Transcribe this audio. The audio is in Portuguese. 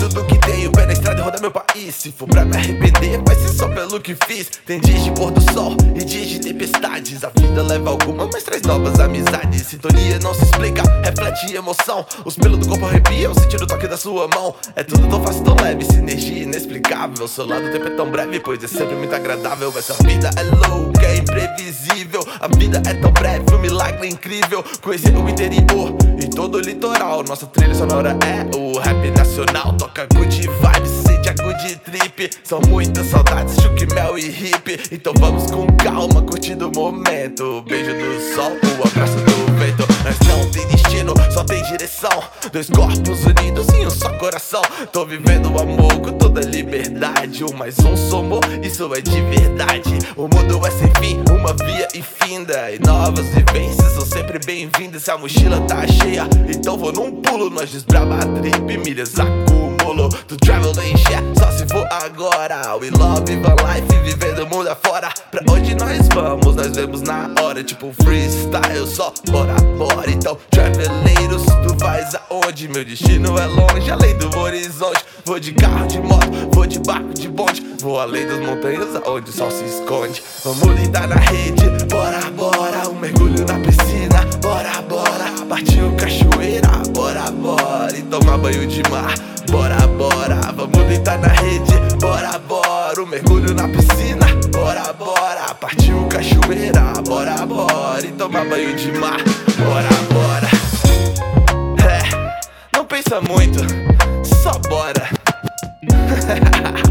tudo que tenho, pé na estrada e rodar meu país. Se for pra me arrepender, vai ser só pelo que fiz. Tem dias de pôr do sol e dias de tempestades. A vida leva alguma, mas traz novas amizades. Sintonia não se explica, reflete emoção. Os pelos do corpo arrepiam, sentindo o toque da sua mão. É tudo tão fácil, tão leve, sinergia inexplicável. Seu lado do tempo é tão breve, pois é sempre muito agradável. Essa vida é louca, é imprevisível. A vida é tão breve, um milagre incrível. Conhecer o interior e todo o litoral. Nossa trilha sonora é o rap nacional. Toca good vibes, sente a good trip. São muitas saudades, chuque, mel e hip. Então vamos com calma, curtindo o momento. O beijo do sol, o abraço do vento. Mas não tem destino, só tem direção. Dois corpos unidos em um só coração. Tô vivendo o amor com toda liberdade. Um mais um somou, isso é de verdade. O mundo é sem fim, uma via infinda. E novas vivências são sempre bem-vindas. Se a mochila tá cheia, então vou num pulo. Nós desbrava a trip, milhas acumulo. To travel and share, só se for agora. We love, viva life, vivendo o mundo afora. Pra onde nós vamos, nós vemos na hora. Tipo freestyle, só bora, bora. Então, traveleiros, tu vais aonde? Meu destino é longe, além do horizonte. Vou de carro, de moto, vou de barco, de bonde. Vou além das montanhas, aonde o sol se esconde. Vamos lidar na rede, bora, bora. Um mergulho na piscina, bora, bora. Partiu cachoeira, bora, bora. E tomar banho de mar, bora, bora. Vamos deitar na rede, bora, bora. Um mergulho na piscina, bora, bora. Partiu cachoeira, bora, bora. E tomar banho de mar, bora, bora. Não pensa muito, só bora.